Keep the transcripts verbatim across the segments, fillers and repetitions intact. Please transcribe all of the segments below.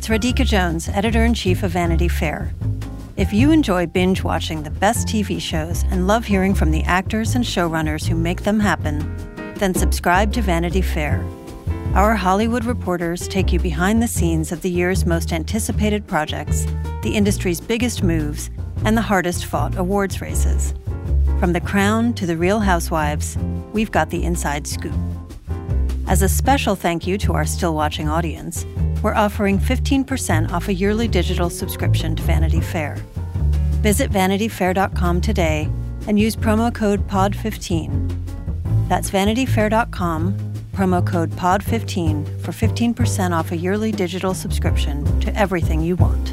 Radhika Jones, editor-in-chief of Vanity Fair. If you enjoy binge-watching the best T V shows and love hearing from the actors and showrunners who make them happen, then subscribe to Vanity Fair. Our Hollywood reporters take you behind the scenes of the year's most anticipated projects, the industry's biggest moves, and the hardest-fought awards races. From The Crown to The Real Housewives, we've got the inside scoop. As a special thank you to our still-watching audience, we're offering fifteen percent off a yearly digital subscription to Vanity Fair. Visit vanity fair dot com today and use promo code P O D fifteen. That's vanity fair dot com, promo code P O D fifteen for fifteen percent off a yearly digital subscription to everything you want.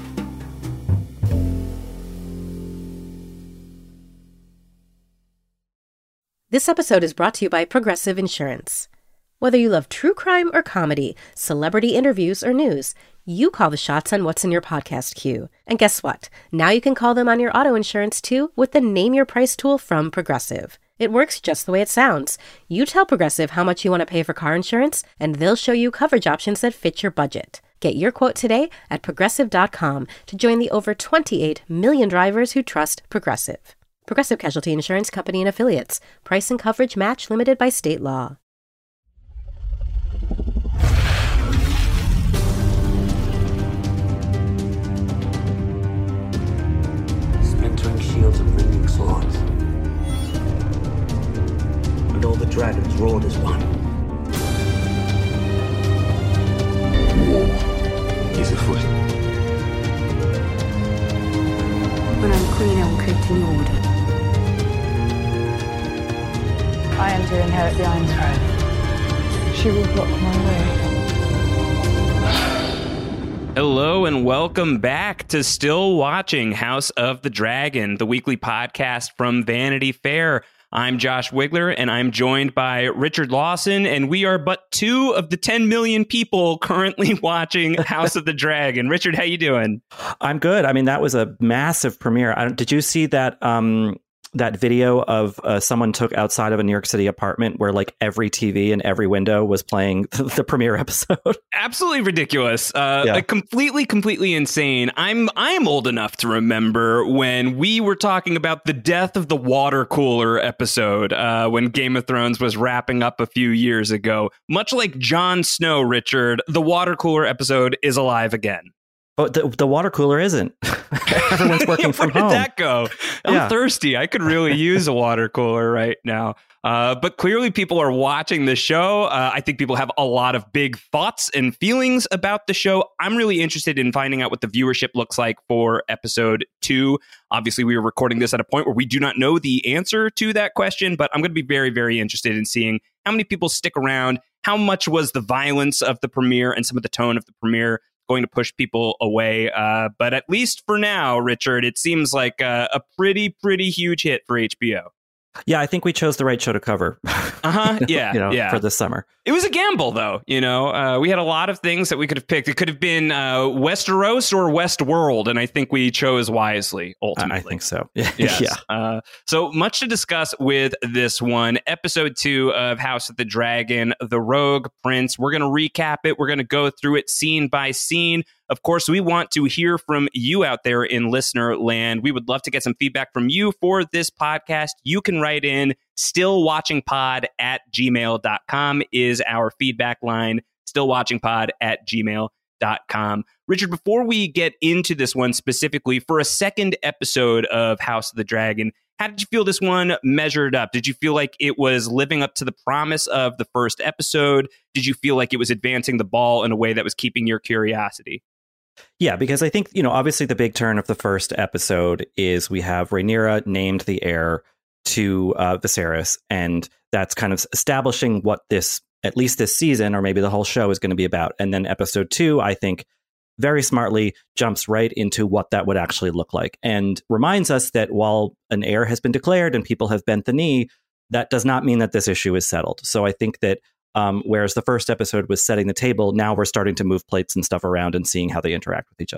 This episode is brought to you by Progressive Insurance. Whether you love true crime or comedy, celebrity interviews or news, you call the shots on what's in your podcast queue. And guess what? Now you can call them on your auto insurance too with the Name Your Price tool from Progressive. It works just the way it sounds. You tell Progressive how much you want to pay for car insurance, and they'll show you coverage options that fit your budget. Get your quote today at progressive dot com to join the over twenty-eight million drivers who trust Progressive. Progressive Casualty Insurance Company and Affiliates. Price and coverage match limited by state law. Splintering shields and ringing swords. And all the dragons roared as one. War is afoot. When I'm queen, I will create a new order. I am to inherit the Iron Throne. She will block my way. Hello and welcome back to Still Watching House of the Dragon, the weekly podcast from Vanity Fair. I'm Josh Wigler, and I'm joined by Richard Lawson, and we are but two of the ten million people currently watching House of the Dragon. Richard, how you doing? I'm good. I mean, that was a massive premiere. I don't, did you see that um, that video of uh, someone took outside of a New York City apartment where like every T V and every window was playing the, the premiere episode? Absolutely ridiculous. Uh, yeah. like completely, completely insane. I'm I'm old enough to remember when we were talking about the death of the water cooler episode uh, when Game of Thrones was wrapping up a few years ago. Much like Jon Snow, Richard, the water cooler episode is alive again. Oh, the, the water cooler isn't. Everyone's working from Where home. Where did that go? I'm yeah. thirsty. I could really use a water cooler right now. Uh, but clearly people are watching the show. Uh, I think people have a lot of big thoughts and feelings about the show. I'm really interested in finding out what the viewership looks like for episode two. Obviously, we were recording this at a point where we do not know the answer to that question, but I'm going to be very, very interested in seeing how many people stick around. How much was the violence of the premiere and some of the tone of the premiere going to push people away? Uh, but at least for now, Richard, it seems like a, a pretty, pretty huge hit for H B O. Yeah, I think we chose the right show to cover. Uh-huh. Yeah. you know, yeah. for this summer. It was a gamble, though. You know, uh, we had a lot of things that we could have picked. It could have been uh, Westeros or Westworld, and I think we chose wisely, ultimately. I think so. Yes. yeah. Uh, so much to discuss with this one. Episode two of House of the Dragon, The Rogue Prince. We're going to recap it. We're going to go through it scene by scene. Of course, we want to hear from you out there in listener land. We would love to get some feedback from you for this podcast. You can write in stillwatchingpod at gmail dot com is our feedback line, stillwatchingpod at gmail dot com. Richard, before we get into this one specifically, for a second episode of House of the Dragon, how did you feel this one measured up? Did you feel like it was living up to the promise of the first episode? Did you feel like it was advancing the ball in a way that was keeping your curiosity? Yeah, because I think, you know, obviously the big turn of the first episode is we have Rhaenyra named the heir to uh, Viserys, and that's kind of establishing what this, at least this season, or maybe the whole show is going to be about. And then episode two, I think, very smartly jumps right into what that would actually look like and reminds us that while an heir has been declared and people have bent the knee, that does not mean that this issue is settled. So I think that Um, whereas the first episode was setting the table, now we're starting to move plates and stuff around and seeing how they interact with each other.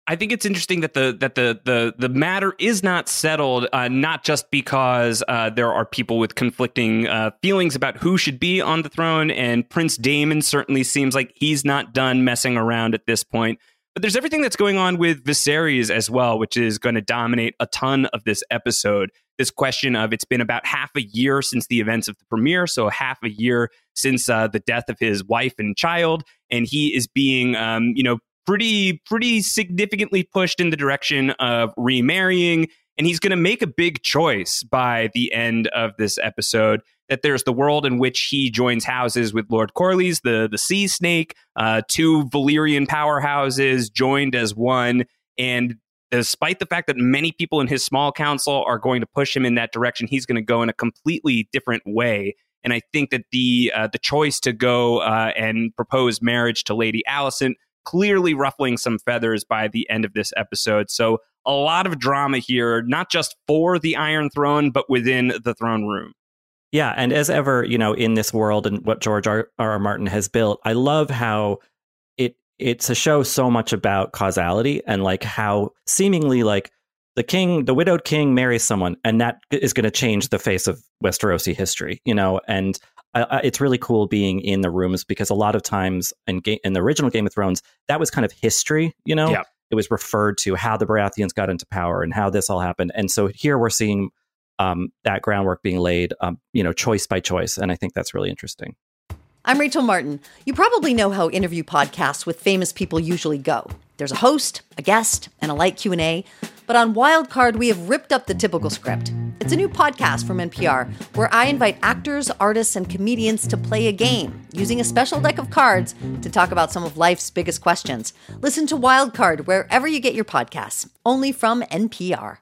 I think it's interesting that the that the the the matter is not settled, uh, not just because uh, there are people with conflicting uh, feelings about who should be on the throne, and Prince Daemon certainly seems like he's not done messing around at this point. But there's everything that's going on with Viserys as well, which is going to dominate a ton of this episode. This question of it's been about half a year since the events of the premiere, so half a year since uh, the death of his wife and child, and he is being, um, you know, pretty, pretty significantly pushed in the direction of remarrying, and he's going to make a big choice by the end of this episode. That there's the world in which he joins houses with Lord Corlys, the the Sea Snake, uh, two Valyrian powerhouses joined as one, and despite the fact that many people in his small council are going to push him in that direction, he's going to go in a completely different way. And I think that the uh, the choice to go uh, and propose marriage to Lady Alicent clearly ruffling some feathers by the end of this episode. So a lot of drama here, not just for the Iron Throne, but within the throne room. Yeah, and as ever, you know, in this world and what George R. R. Martin has built, I love how it it's a show so much about causality and like how seemingly like the king, the widowed king marries someone, and that is going to change the face of Westerosi history, you know, and I, I, it's really cool being in the rooms because a lot of times in, ga- in the original Game of Thrones, that was kind of history, you know, yeah. It was referred to how the Baratheons got into power and how this all happened. And so here we're seeing um, that groundwork being laid, um, you know, choice by choice. And I think that's really interesting. I'm Rachel Martin. You probably know how interview podcasts with famous people usually go. There's a host, a guest, and a light Q and A. But on Wildcard, we have ripped up the typical script. It's a new podcast from N P R where I invite actors, artists, and comedians to play a game using a special deck of cards to talk about some of life's biggest questions. Listen to Wildcard wherever you get your podcasts, only from N P R.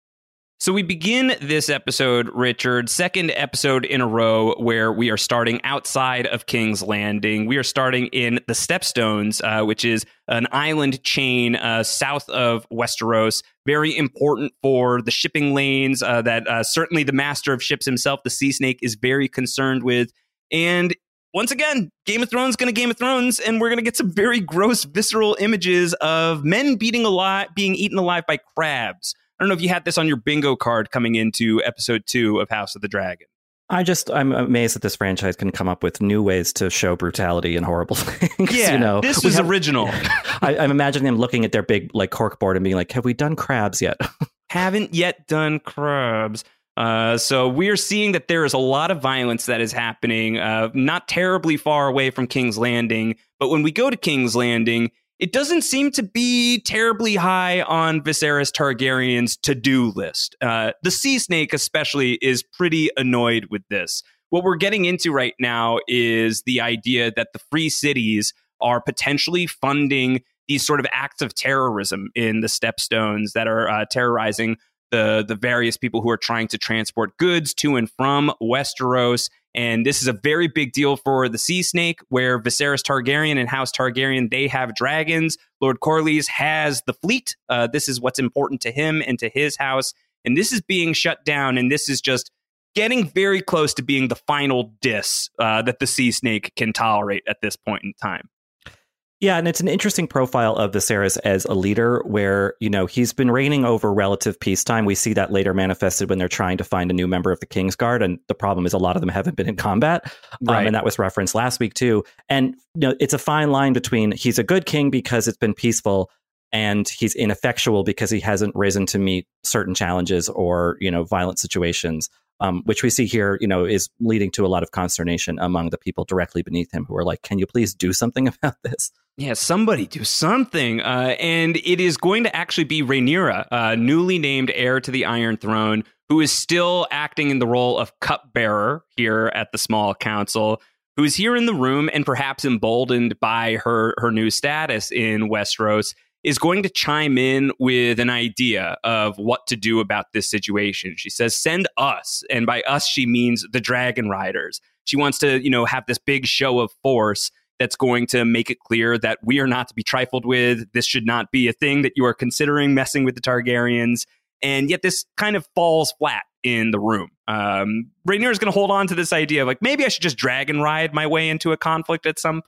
So we begin this episode, Richard, second episode in a row where we are starting outside of King's Landing. We are starting in the Stepstones, uh, which is an island chain uh, south of Westeros, very important for the shipping lanes uh, that uh, certainly the master of ships himself, the Sea Snake, is very concerned with. And once again, Game of Thrones going to Game of Thrones, and we're going to get some very gross, visceral images of men beating alive, being eaten alive by crabs. I don't know if you had this on your bingo card coming into episode two of House of the Dragon. I just, I'm amazed that this franchise can come up with new ways to show brutality and horrible things. Yeah, you know, this was have, original. I, I'm imagining them looking at their big like cork board and being like, have we done crabs yet? Haven't yet done crabs. Uh, so we're seeing that there is a lot of violence that is happening, uh, not terribly far away from King's Landing. But when we go to King's Landing, it doesn't seem to be terribly high on Viserys Targaryen's to-do list. Uh, the Sea Snake especially is pretty annoyed with this. What we're getting into right now is the idea that the free cities are potentially funding these sort of acts of terrorism in the Stepstones that are uh, terrorizing the, the various people who are trying to transport goods to and from Westeros. And this is a very big deal for the Sea Snake, where Viserys Targaryen and House Targaryen, they have dragons. Lord Corlys has the fleet. Uh, this is what's important to him and to his house. And this is being shut down. And this is just getting very close to being the final diss uh, that the Sea Snake can tolerate at this point in time. Yeah, and it's an interesting profile of Viserys as a leader where, you know, he's been reigning over relative peacetime. We see that later manifested when they're trying to find a new member of the Kingsguard. And the problem is a lot of them haven't been in combat. Right. Um, and that was referenced last week, too. And, you know, it's a fine line between he's a good king because it's been peaceful and he's ineffectual because he hasn't risen to meet certain challenges or, you know, violent situations. Um, which we see here, you know, is leading to a lot of consternation among the people directly beneath him who are like, can you please do something about this? Yeah, somebody do something. Uh, and it is going to actually be Rhaenyra, uh, newly named heir to the Iron Throne, who is still acting in the role of cupbearer here at the Small Council, who is here in the room and perhaps emboldened by her, her new status in Westeros, is going to chime in with an idea of what to do about this situation. She says, send us. And by us, she means the Dragon Riders. She wants to, you know, have this big show of force that's going to make it clear that we are not to be trifled with. This should not be a thing that you are considering messing with the Targaryens. And yet this kind of falls flat in the room. Um, Rhaenyra is going to hold on to this idea of like, maybe I should just dragon ride my way into a conflict at some point.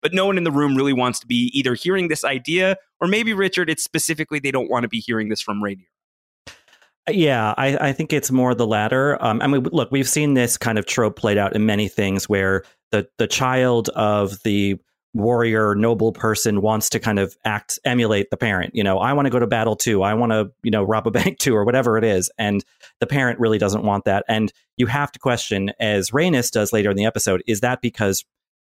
but no one in the room really wants to be either hearing this idea, or maybe, Richard, it's specifically they don't want to be hearing this from Rhaenyra. Yeah, I, I think it's more the latter. Um, I mean, look, we've seen this kind of trope played out in many things where the the child of the warrior noble person wants to kind of act, emulate the parent. You know, I want to go to battle too. I want to, you know, rob a bank too, or whatever it is. And the parent really doesn't want that. And you have to question, as Rhaenys does later in the episode, is that because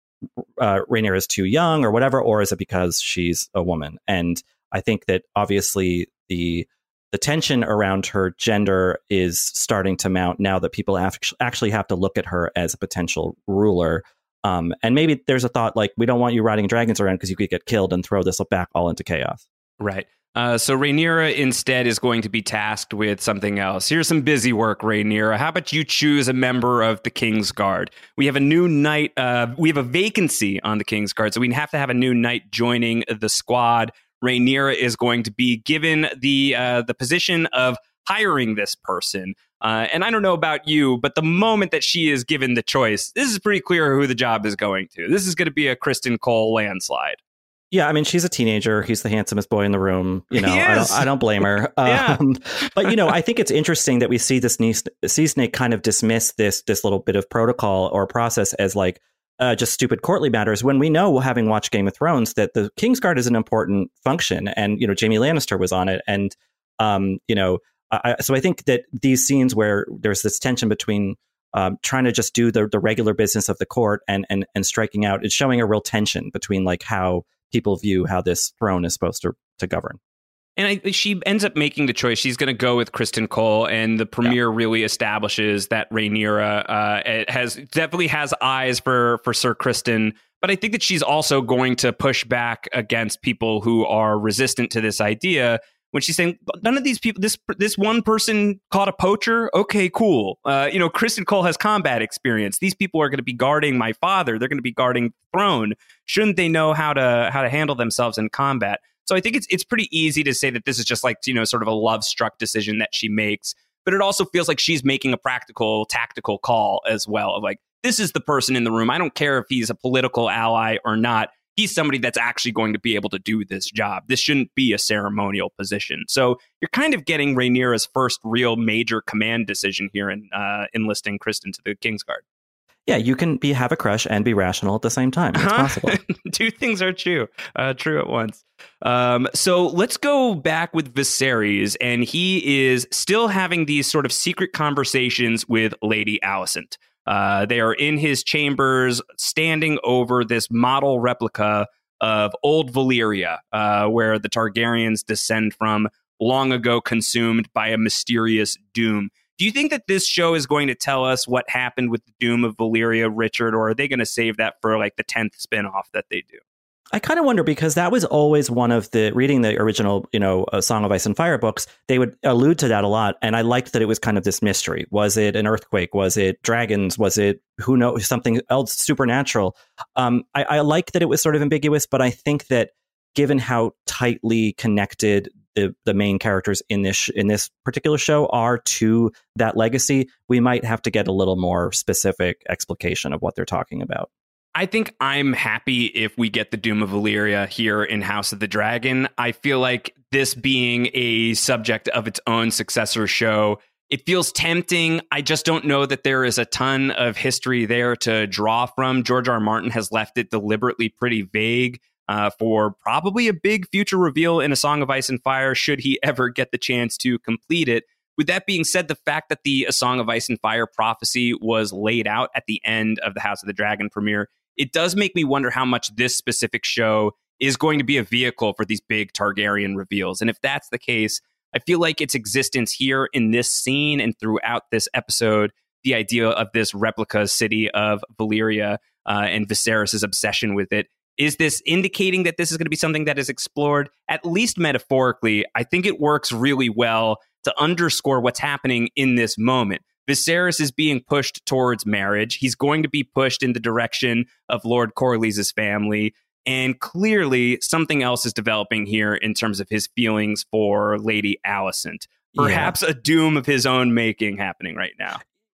uh, Rhaenyra is too young or whatever, or is it because she's a woman? And I think that obviously the the tension around her gender is starting to mount now that people have, actually have to look at her as a potential ruler. Um, and maybe there's a thought like, we don't want you riding dragons around because you could get killed and throw this back all into chaos. Right. Uh, so Rhaenyra instead is going to be tasked with something else. Here's some busy work, Rhaenyra. How about you choose a member of the King's Guard? We have a new knight. Uh, we have a vacancy on the King's Guard, so we have to have a new knight joining the squad. Rhaenyra is going to be given the uh, the position of hiring this person. Uh, and I don't know about you, but the moment that she is given the choice, this is pretty clear who the job is going to. This is going to be a Criston Cole landslide. Yeah, I mean, she's a teenager. He's the handsomest boy in the room. You know, I don't, I don't blame her. Yeah. Um, but, you know, I think it's interesting that we see this sea snake kind of dismiss this this little bit of protocol or process as like uh, just stupid courtly matters, when we know, having watched Game of Thrones, that the Kingsguard is an important function. And, you know, Jaime Lannister was on it. And, um, you know, I, so I think that these scenes where there's this tension between um, trying to just do the, the regular business of the court and, and and striking out, it's showing a real tension between like how people view how this throne is supposed to, to govern. And I, she ends up making the choice. She's going to go with Criston Cole, and the premiere yeah. really establishes that Rhaenyra uh, has definitely has eyes for for Sir Criston. But I think that she's also going to push back against people who are resistant to this idea. When she's saying, none of these people, this this one person caught a poacher. OK, cool. Uh, you know, Criston Cole has combat experience. These people are going to be guarding my father. They're going to be guarding the throne. Shouldn't they know how to how to handle themselves in combat? So I think it's it's pretty easy to say that this is just like, you know, sort of a love struck decision that she makes. But it also feels like she's making a practical, tactical call as well of like, this is the person in the room. I don't care if he's a political ally or not. He's somebody that's actually going to be able to do this job. This shouldn't be a ceremonial position. So you're kind of getting Rhaenyra's first real major command decision here in uh, enlisting Criston to the Kingsguard. Yeah, you can be have a crush and be rational at the same time. It's uh-huh. possible. Two things are true, uh, true at once. Um, so let's go back with Viserys, and he is still having these sort of secret conversations with Lady Alicent. Uh, they are in his chambers, standing over this model replica of old Valyria, uh, where the Targaryens descend from, long ago consumed by a mysterious doom. Do you think that this show is going to tell us what happened with the doom of Valyria, Richard, or are they going to save that for like the tenth spinoff that they do? I kind of wonder, because that was always one of the, reading the original, you know, uh, Song of Ice and Fire books, they would allude to that a lot. And I liked that it was kind of this mystery. Was it an earthquake? Was it dragons? Was it, who knows, something else supernatural? Um, I, I like that it was sort of ambiguous, but I think that given how tightly connected the, the main characters in this in this particular show are to that legacy, we might have to get a little more specific explication of what they're talking about. I think I'm happy if we get the Doom of Valyria here in House of the Dragon. I feel like this being a subject of its own successor show, it feels tempting. I just don't know that there is a ton of history there to draw from. George R. R. Martin has left it deliberately pretty vague uh, for probably a big future reveal in A Song of Ice and Fire, should he ever get the chance to complete it. With that being said, the fact that the A Song of Ice and Fire prophecy was laid out at the end of the House of the Dragon premiere, it does make me wonder how much this specific show is going to be a vehicle for these big Targaryen reveals. And if that's the case, I feel like its existence here in this scene and throughout this episode, the idea of this replica city of Valyria uh, and Viserys' obsession with it, is this indicating that this is going to be something that is explored, at least metaphorically? I think it works really well to underscore what's happening in this moment. Viserys is being pushed towards marriage. He's going to be pushed in the direction of Lord Corlys' family. And clearly something else is developing here in terms of his feelings for Lady Alicent. Perhaps yeah. a doom of his own making happening right now.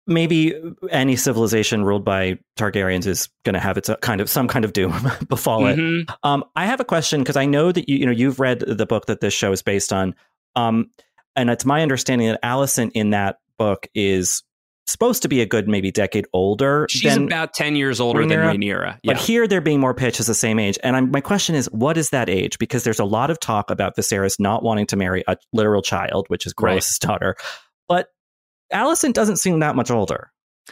maybe any civilization ruled by Targaryens is going to have its kind of some kind of doom befall mm-hmm. it. Um, I have a question because I know that you, you know you've read the book that this show is based on, um, and it's my understanding that Alicent in that book is supposed to be a good maybe decade older. She's than about ten years older Rhaenyra, than Rhaenyra. Yeah. But here they're being more pitched as the same age. And I'm, my question is, what is that age? Because there's a lot of talk about Viserys not wanting to marry a literal child, which is Corlys' right. daughter. But Alicent doesn't seem that much older.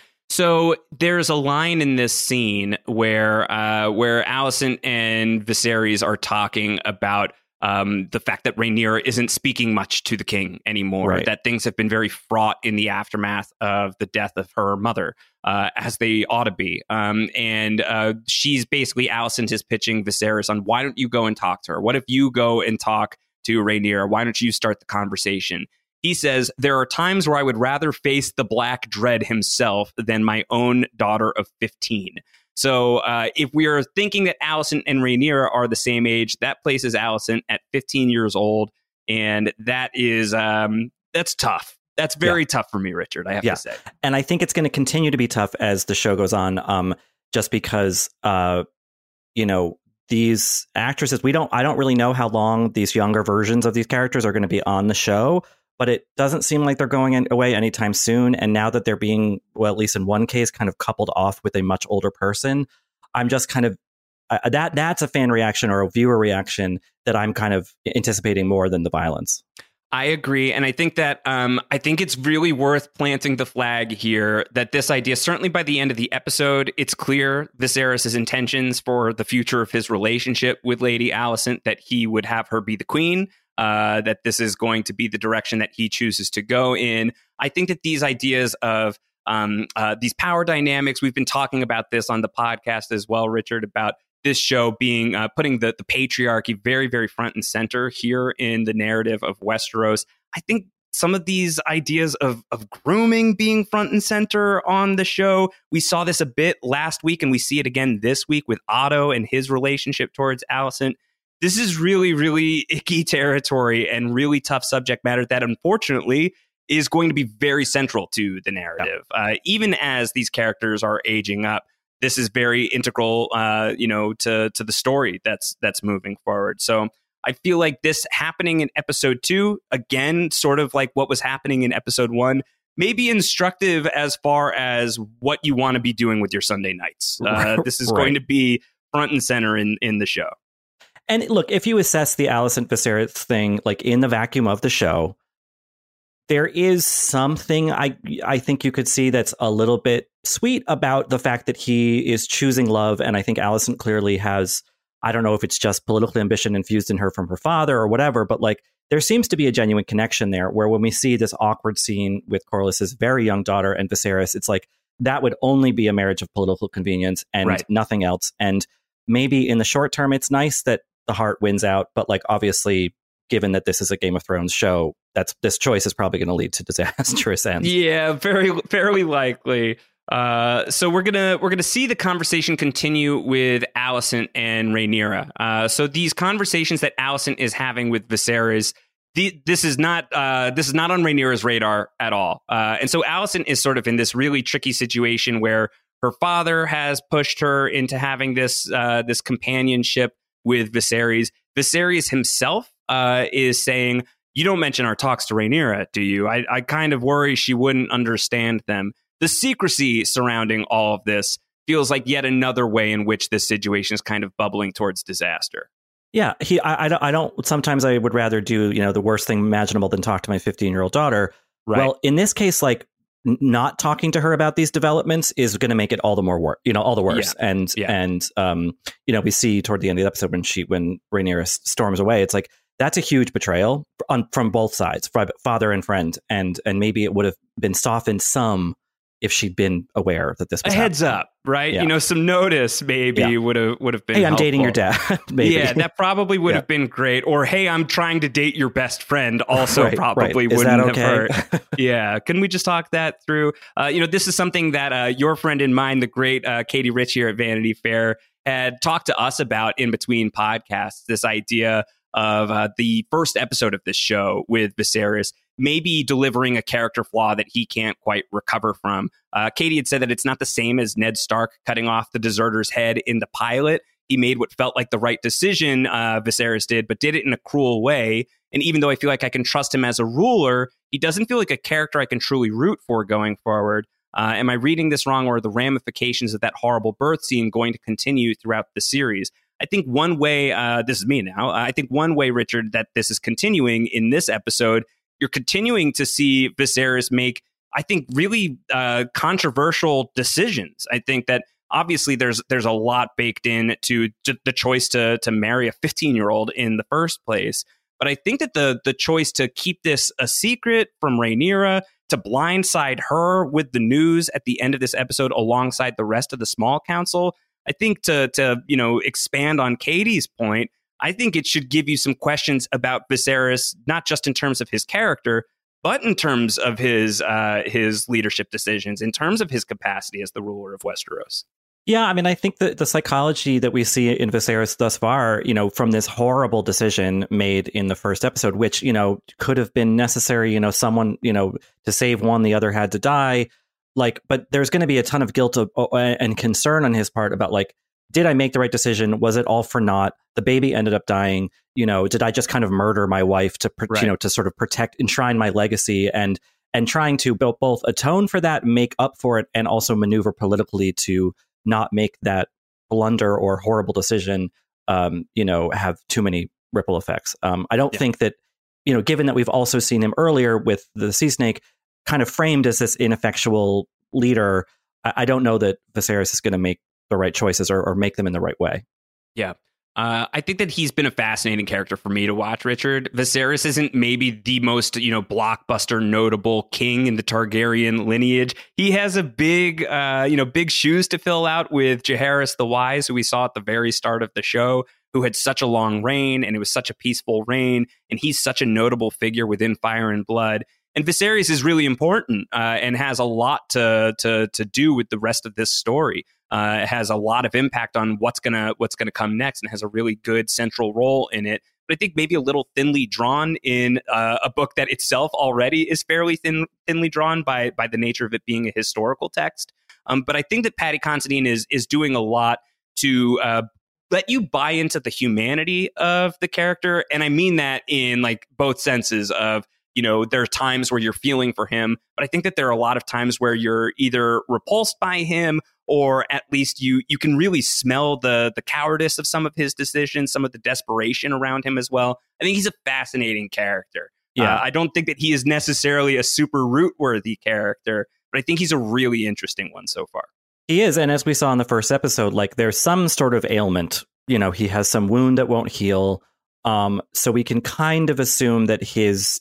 So there's a line in this scene where uh, where Alicent and Viserys are talking about um, the fact that Rhaenyra isn't speaking much to the king anymore, right. that things have been very fraught in the aftermath of the death of her mother, uh, as they ought to be. Um, and uh, she's basically, Alicent is pitching Viserys on, why don't you go and talk to her? What if you go and talk to Rhaenyra? Why don't you start the conversation? He says, there are times where I would rather face the Black Dread himself than my own daughter of fifteen. So uh, if we are thinking that Alicent and Rhaenyra are the same age, that places Alicent at fifteen years old. And that is, um, that's tough. That's very yeah. tough for me, Richard, I have yeah. to say. And I think it's going to continue to be tough as the show goes on, um, just because, uh, you know, these actresses, we don't, I don't really know how long these younger versions of these characters are going to be on the show. But it doesn't seem like they're going in, away anytime soon. And now that they're being, well, at least in one case, kind of coupled off with a much older person, I'm just kind of, uh, that that's a fan reaction or a viewer reaction that I'm kind of anticipating more than the violence. I agree. And I think that um, I think it's really worth planting the flag here that this idea, certainly by the end of the episode, it's clear Viserys' intentions for the future of his relationship with Lady Alicent, that he would have her be the queen. Uh, that this is going to be the direction that he chooses to go in. I think that these ideas of um, uh, these power dynamics, we've been talking about this on the podcast as well, Richard, about this show being uh, putting the, the patriarchy very, very front and center here in the narrative of Westeros. I think some of these ideas of, of grooming being front and center on the show, we saw this a bit last week and we see it again this week with Otto and his relationship towards Alicent. This is really, really icky territory and really tough subject matter that, unfortunately, is going to be very central to the narrative. Yeah. Uh, even as these characters are aging up, this is very integral, uh, you know, to to the story that's that's moving forward. So I feel like this happening in episode two, again, sort of like what was happening in episode one, may be instructive as far as what you want to be doing with your Sunday nights. Uh, this is right. going to be front and center in in the show. And look, if you assess the Alicent Viserys thing, like in the vacuum of the show, there is something I I think you could see that's a little bit sweet about the fact that he is choosing love. And I think Alicent clearly has, I don't know if it's just political ambition infused in her from her father or whatever, but like there seems to be a genuine connection there where when we see this awkward scene with Corlys' very young daughter and Viserys, it's like that would only be a marriage of political convenience and right. nothing else. And maybe in the short term, it's nice that the heart wins out, but like obviously, given that this is a Game of Thrones show, that's this choice is probably going to lead to disastrous ends. Yeah, very, fairly likely. Uh, so we're gonna we're gonna see the conversation continue with Alicent and Rhaenyra. Uh, so these conversations that Alicent is having with Viserys, the, this is not uh, this is not on Rhaenyra's radar at all. Uh, and so Alicent is sort of in this really tricky situation where her father has pushed her into having this uh, this companionship with Viserys. Viserys himself uh, is saying, you don't mention our talks to Rhaenyra, do you? I, I kind of worry she wouldn't understand them. The secrecy surrounding all of this feels like yet another way in which this situation is kind of bubbling towards disaster. Yeah, he. I, I don't. I don't. Sometimes I would rather do, you know, the worst thing imaginable than talk to my fifteen-year-old daughter. Right. Well, in this case, like not talking to her about these developments is going to make it all the more worse, you know, all the worse. Yeah. And, yeah. and, um, you know, we see toward the end of the episode when she, when Rhaenyra storms away, it's like, that's a huge betrayal on, from both sides, father and friend. And, and maybe it would have been softened some if she'd been aware that this was a heads happening. up, right? Yeah. You know, some notice maybe yeah. would have would have been. Hey, I'm helpful. dating your dad. Maybe. Yeah, that probably would yeah. have been great. Or hey, I'm trying to date your best friend. Also, right, probably right. wouldn't okay? have hurt. Yeah, can we just talk that through? Uh, you know, this is something that uh, your friend and mine, the great uh, Katie Rich here at Vanity Fair, had talked to us about in between podcasts. This idea of uh, the first episode of this show with Viserys maybe delivering a character flaw that he can't quite recover from. Uh, Katie had said that it's not the same as Ned Stark cutting off the deserter's head in the pilot. He made what felt like the right decision, uh, Viserys did, but did it in a cruel way. And even though I feel like I can trust him as a ruler, he doesn't feel like a character I can truly root for going forward. Uh, am I reading this wrong, or are the ramifications of that horrible birth scene going to continue throughout the series? I think one way, uh, this is me now, I think one way, Richard, that this is continuing in this episode, you're continuing to see Viserys make, I think, really uh, controversial decisions. I think that obviously there's there's a lot baked in to, to the choice to to marry a fifteen-year-old in the first place. But I think that the the choice to keep this a secret from Rhaenyra, to blindside her with the news at the end of this episode alongside the rest of the small council, I think to to you know expand on Katie's point, I think it should give you some questions about Viserys, not just in terms of his character, but in terms of his uh, his leadership decisions, in terms of his capacity as the ruler of Westeros. Yeah, I mean, I think that the psychology that we see in Viserys thus far, you know, from this horrible decision made in the first episode, which, you know, could have been necessary, you know, someone, you know, to save one, the other had to die. Like, but there's going to be a ton of guilt of, uh, and concern on his part about, like, did I make the right decision? Was it all for naught? The baby ended up dying. You know, did I just kind of murder my wife to, right. you know, to sort of protect, enshrine my legacy, and and trying to both atone for that, make up for it, and also maneuver politically to not make that blunder or horrible decision, um, you know, have too many ripple effects. Um, I don't yeah. think that, you know, given that we've also seen him earlier with the Sea Snake kind of framed as this ineffectual leader, I, I don't know that Viserys is going to make the right choices or, or make them in the right way. Yeah. Uh, I think that he's been a fascinating character for me to watch, Richard. Viserys isn't maybe the most, you know, blockbuster notable king in the Targaryen lineage. He has a big, uh, you know, big shoes to fill out with Jaehaerys the Wise, who we saw at the very start of the show, who had such a long reign, and it was such a peaceful reign, and he's such a notable figure within Fire and Blood. And Viserys is really important uh, and has a lot to to to do with the rest of this story. Uh, it has a lot of impact on what's gonna what's gonna come next, and has a really good central role in it. But I think maybe a little thinly drawn in uh, a book that itself already is fairly thin, thinly drawn by by the nature of it being a historical text. Um, but I think that Paddy Considine is is doing a lot to uh, let you buy into the humanity of the character, and I mean that in like both senses of, you know, there are times where you're feeling for him, but I think that there are a lot of times where you're either repulsed by him, or at least you you can really smell the the cowardice of some of his decisions, some of the desperation around him as well. I think he's a fascinating character. Yeah, uh, I don't think that he is necessarily a super root-worthy character, but I think he's a really interesting one so far. He is, and as we saw in the first episode, like there's some sort of ailment. You know, he has some wound that won't heal. Um, so we can kind of assume that his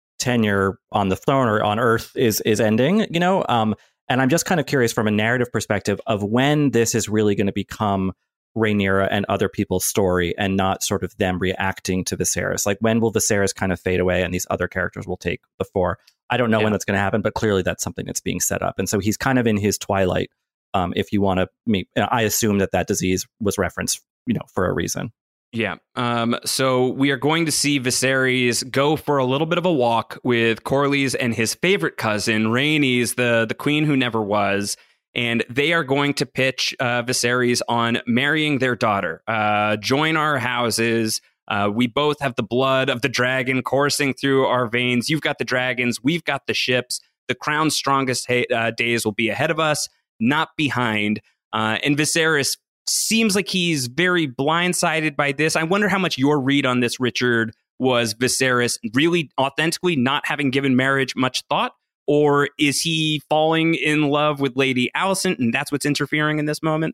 tenure on the throne or on Earth is is ending, you know, um, and I'm just kind of curious from a narrative perspective of when this is really going to become Rhaenyra and other people's story and not sort of them reacting to Viserys. Like, when will Viserys kind of fade away and these other characters will take the fore? I don't know yeah. when that's going to happen, but clearly that's something that's being set up. And so he's kind of in his twilight. Um, if you want to meet, I assume that that disease was referenced, you know, for a reason. Yeah. Um, so we are going to see Viserys go for a little bit of a walk with Corlys and his favorite cousin, Rhaenys, the, the queen who never was. And they are going to pitch uh, Viserys on marrying their daughter. Uh, join our houses. Uh, we both have the blood of the dragon coursing through our veins. You've got the dragons. We've got the ships. The crown's strongest ha- uh, days will be ahead of us, not behind. Uh, and Viserys seems like he's very blindsided by this. I wonder how much your read on this, Richard, was Viserys really authentically not having given marriage much thought, or is he falling in love with Lady Alicent and that's what's interfering in this moment?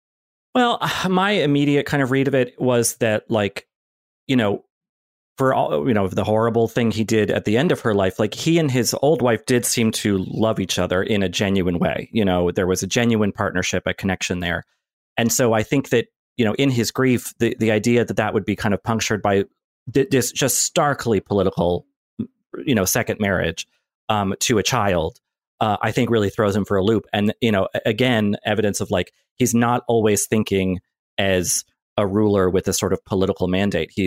Well, my immediate kind of read of it was that, like, you know, for all, you know, the horrible thing he did at the end of her life, like, he and his old wife did seem to love each other in a genuine way. You know, there was a genuine partnership, a connection there. And so I think that, you know, in his grief, the, the idea that that would be kind of punctured by this just starkly political, you know, second marriage um, to a child, uh, I think really throws him for a loop. And, you know, again, evidence of, like, he's not always thinking as a ruler with a sort of political mandate. He's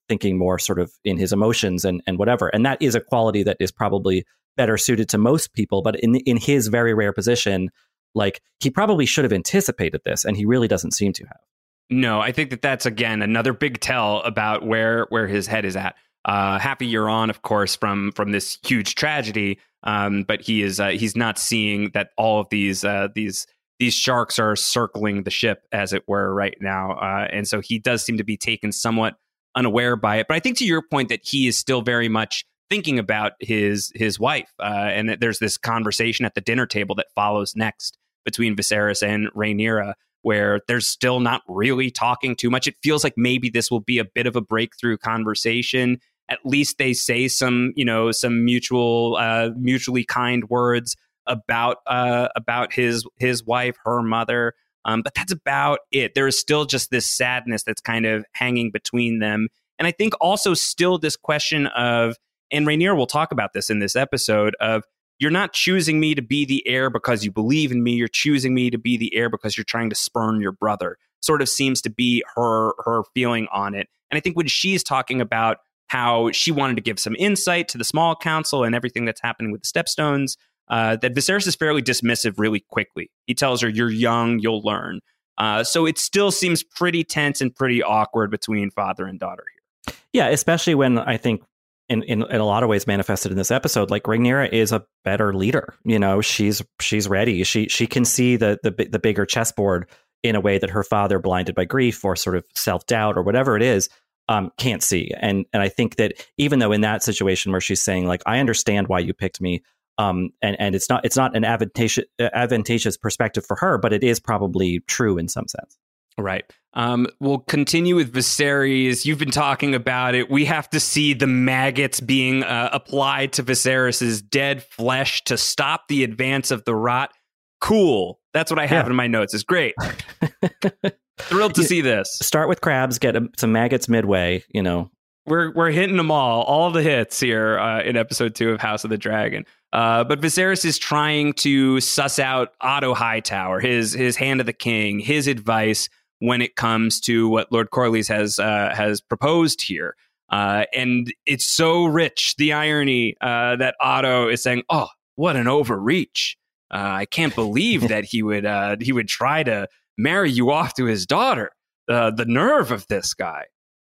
thinking more sort of in his emotions and, and whatever. And that is a quality that is probably better suited to most people. But in in his very rare position, like he probably should have anticipated this, and he really doesn't seem to have. No, I think that that's, again, another big tell about where where his head is at. Uh, half a year on, of course, from from this huge tragedy, um, but he is uh, he's not seeing that all of these uh, these these sharks are circling the ship, as it were, right now, uh, and so he does seem to be taken somewhat unaware by it. But I think to your point that he is still very much thinking about his his wife, uh, and that there's this conversation at the dinner table that follows next between Viserys and Rhaenyra, where there's still not really talking too much. It feels like maybe this will be a bit of a breakthrough conversation. At least they say some, you know, some mutual, uh, mutually kind words about uh, about his his wife, her mother. Um, but that's about it. There is still just this sadness that's kind of hanging between them. And I think also still this question of, and Rhaenyra will talk about this in this episode, of you're not choosing me to be the heir because you believe in me. You're choosing me to be the heir because you're trying to spurn your brother. Sort of seems to be her her feeling on it. And I think when she's talking about how she wanted to give some insight to the small council and everything that's happening with the Stepstones, uh, that Viserys is fairly dismissive really quickly. He tells her, you're young, you'll learn. Uh, so it still seems pretty tense and pretty awkward between father and daughter here. Yeah, especially when I think in, in, in a lot of ways manifested in this episode, like Rhaenyra is a better leader. You know, she's she's ready. She she can see the the, the bigger chessboard in a way that her father, blinded by grief or sort of self-doubt or whatever it is, um, can't see. And and I think that even though in that situation where she's saying, like, I understand why you picked me, um, and, and it's not it's not an advantageous, advantageous perspective for her, but it is probably true in some sense. Right. Um, we'll continue with Viserys. You've been talking about it. We have to see the maggots being uh, applied to Viserys's dead flesh to stop the advance of the rot. Cool. That's what I have yeah. in my notes. It's great. Thrilled to you see this. Start with crabs, get a, some maggots midway, you know. We're we're hitting them all, all the hits here uh, in episode two of House of the Dragon. Uh, but Viserys is trying to suss out Otto Hightower, his his hand of the king, his advice when it comes to what Lord Corlys has uh, has proposed here. Uh, and it's so rich, the irony uh, that Otto is saying, oh, what an overreach. Uh, I can't believe that he would uh, he would try to marry you off to his daughter. Uh, the nerve of this guy.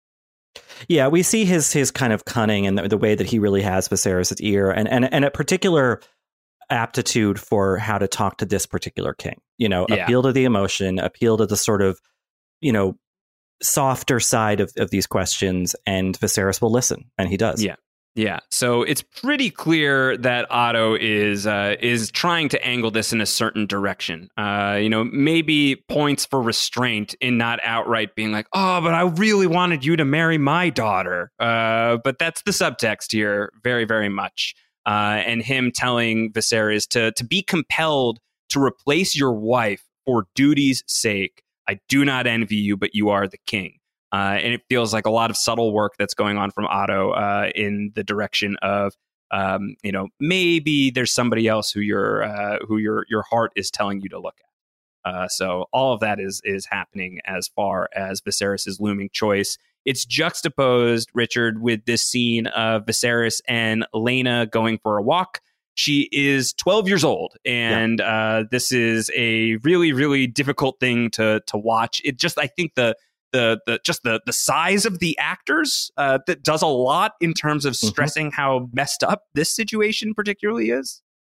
Yeah, we see his his kind of cunning and the, the way that he really has Viserys' ear, and, and and a particular aptitude for how to talk to this particular king. You know, yeah. appeal to the emotion, appeal to the sort of, you know, softer side of, of these questions, and Viserys will listen, and he does. Yeah. Yeah, so it's pretty clear that Otto is uh, is trying to angle this in a certain direction. Uh, you know, maybe points for restraint in not outright being like, oh, but I really wanted you to marry my daughter. Uh, but that's the subtext here, very, very much. Uh, and him telling Viserys to to be compelled to replace your wife for duty's sake. I do not envy you, but you are the king. Uh, and it feels like a lot of subtle work that's going on from Otto uh, in the direction of, um, you know, maybe there's somebody else who your uh, who your your heart is telling you to look at. Uh, so all of that is is happening as far as Viserys' looming choice. It's juxtaposed, Richard, with this scene of Viserys and Laena going for a walk. She is twelve years old, and yeah. uh, this is a really, really difficult thing to to watch. It just, I think the The, the just the the size of the actors uh, that does a lot in terms of stressing mm-hmm. how messed up this situation particularly is.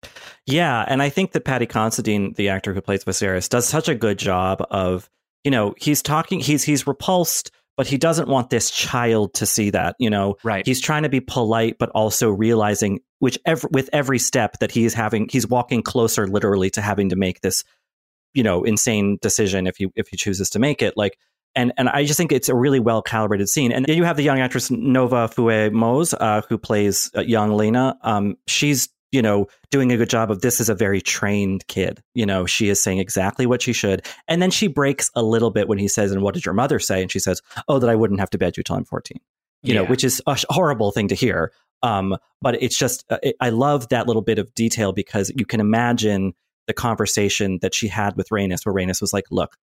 Yeah, and I think that Paddy Considine, the actor who plays Viserys, does such a good job of, you know, he's talking, he's he's repulsed, but he doesn't want this child to see that, you know. Right. He's trying to be polite, but also realizing which ev- with every step that he's having, he's walking closer, literally, to having to make this, you know, insane decision if he if he chooses to make it, like. And and I just think it's a really well calibrated scene. And then you have the young actress Nova Fue-Mose, uh, who plays uh, young Laena. Um, she's, you know, doing a good job of, this is a very trained kid. You know, she is saying exactly what she should. And then she breaks a little bit when he says, and what did your mother say? And she says, oh, that I wouldn't have to bed you till I'm fourteen. You yeah. know, which is a horrible thing to hear. Um, but it's just, uh, it, I love that little bit of detail, because you can imagine the conversation that she had with Rhaenys, where Rhaenys was like, look,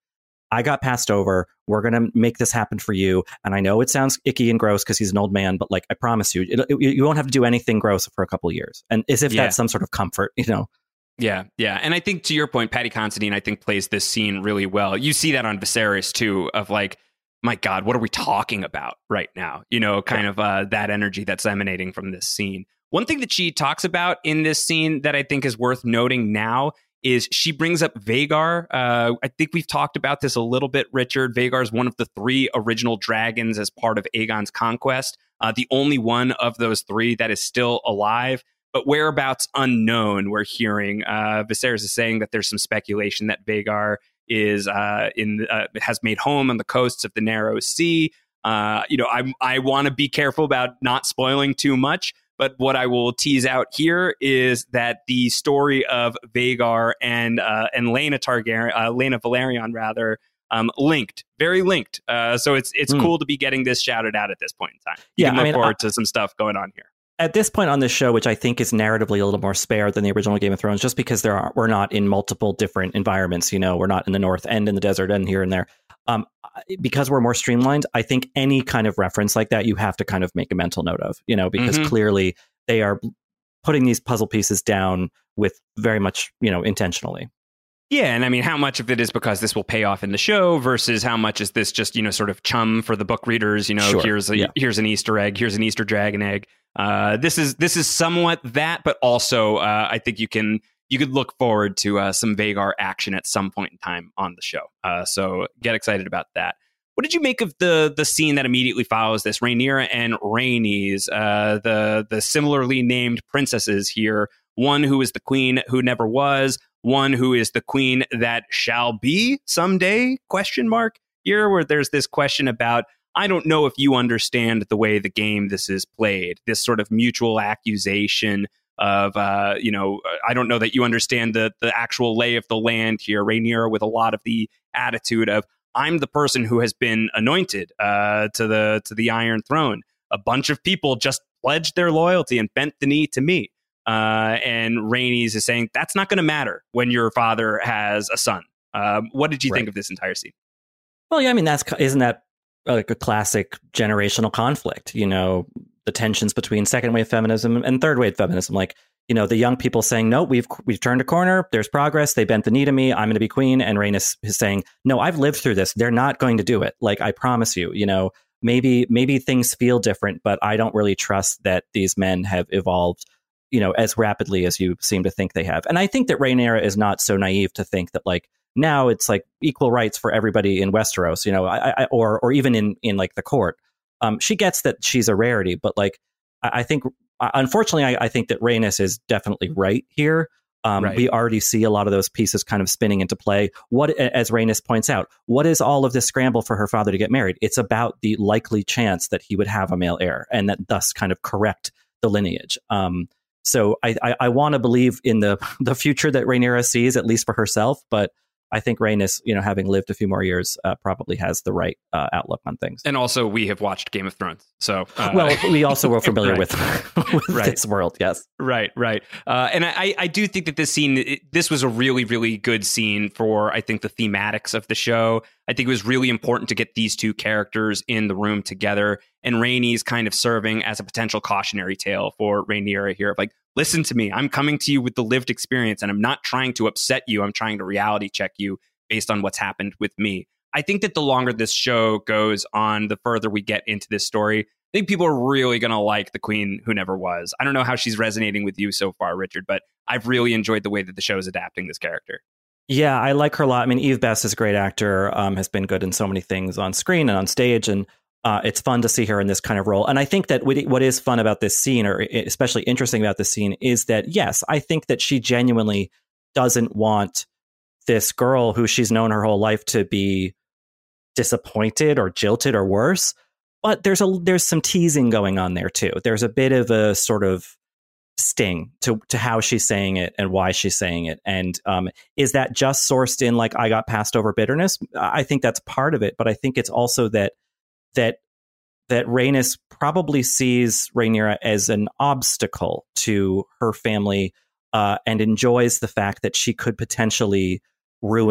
I got passed over. We're going to make this happen for you. And I know it sounds icky and gross because he's an old man, but like, I promise you, it, it, you won't have to do anything gross for a couple of years. And as if yeah. that's some sort of comfort, you know? Yeah, yeah. And I think to your point, Patty Considine, I think, plays this scene really well. You see that on Viserys, too, of like, my God, what are we talking about right now? You know, kind yeah. of uh, that energy that's emanating from this scene. One thing that she talks about in this scene that I think is worth noting now is she brings up Vhagar. Uh, I think we've talked about this a little bit, Richard. Vhagar is one of the three original dragons as part of Aegon's conquest. Uh, the only one of those three that is still alive. But whereabouts unknown, we're hearing. Uh, Viserys is saying that there's some speculation that Vhagar is uh, in uh, has made home on the coasts of the Narrow Sea. Uh, you know, I I want to be careful about not spoiling too much. But what I will tease out here is that the story of Vhagar and uh, and Laena Targaryen, uh, Laena Velaryon rather, um, linked, very linked. Uh, so it's it's mm. cool to be getting this shouted out at this point in time. You yeah, can look I mean, forward I- to some stuff going on here. At this point on this show, which I think is narratively a little more spare than the original Game of Thrones, just because there are we're not in multiple different environments, you know, we're not in the North and in the desert and here and there. Um, because we're more streamlined, I think any kind of reference like that, you have to kind of make a mental note of, you know, because mm-hmm. clearly they are putting these puzzle pieces down with very much, you know, intentionally. Yeah, and I mean, how much of it is because this will pay off in the show versus how much is this just, you know, sort of chum for the book readers? You know, sure. here's a, yeah. here's an Easter egg, here's an Easter dragon egg. Uh, this is this is somewhat that, but also uh, I think you can you could look forward to uh, some Vhagar action at some point in time on the show. Uh, so get excited about that. What did you make of the the scene that immediately follows this? Rhaenyra and Rhaenys, uh, the the similarly named princesses here. One who is the queen who never was. One who is the queen that shall be someday, question mark, here, where there's this question about, I don't know if you understand the way the game this is played, this sort of mutual accusation of, uh, you know, I don't know that you understand the the actual lay of the land here. Rhaenyra with a lot of the attitude of, I'm the person who has been anointed uh, to the to the Iron Throne. A bunch of people just pledged their loyalty and bent the knee to me. Uh, and Rhaenys is saying that's not going to matter when your father has a son. Um, what did you right. think of this entire scene? Well, yeah, I mean, that's isn't that like a classic generational conflict? You know, the tensions between second wave feminism and third wave feminism. Like, you know, the young people saying, no, we've we've turned a corner. There's progress. They bent the knee to me. I'm going to be queen. And Rhaenys is saying, no, I've lived through this. They're not going to do it. Like, I promise you. You know, maybe maybe things feel different, but I don't really trust that these men have evolved, you know, as rapidly as you seem to think they have. And I think that Rhaenyra is not so naive to think that, like, now it's like equal rights for everybody in Westeros, you know, I, I, or or even in, in like the court. Um, she gets that she's a rarity, but like, I, I think, unfortunately, I, I think that Rhaenys is definitely right here. Um, right. We already see a lot of those pieces kind of spinning into play. What, as Rhaenys points out, what is all of this scramble for her father to get married? It's about the likely chance that he would have a male heir and that thus kind of correct the lineage. Um, So I, I, I want to believe in the the future that Rhaenyra sees, at least for herself. But I think Rhaenys, you know, having lived a few more years, uh, probably has the right uh, outlook on things. And also, we have watched Game of Thrones, so uh, well, we also were familiar right. with, with right. this world. Yes, right, right. Uh, and I, I do think that this scene, it, this was a really, really good scene for, I think, the thematics of the show. I think it was really important to get these two characters in the room together, and Rhaenys kind of serving as a potential cautionary tale for Rhaenyra here of like, listen to me, I'm coming to you with the lived experience, and I'm not trying to upset you. I'm trying to reality check you based on what's happened with me. I think that the longer this show goes on, the further we get into this story, I think people are really going to like the queen who never was. I don't know how she's resonating with you so far, Richard, but I've really enjoyed the way that the show is adapting this character. Yeah, I like her a lot. I mean, Eve Best is a great actor, um, has been good in so many things on screen and on stage, and uh, it's fun to see her in this kind of role. And I think that what is fun about this scene, or especially interesting about this scene, is that, yes, I think that she genuinely doesn't want this girl who she's known her whole life to be disappointed or jilted or worse. But there's a there's some teasing going on there, too. There's a bit of a sort of sting to to how she's saying it and why she's saying it. And um, is that just sourced in like, I got passed over bitterness? I think that's part of it. But I think it's also that that that Rhaenys probably sees Rhaenyra as an obstacle to her family uh, and enjoys the fact that she could potentially ruin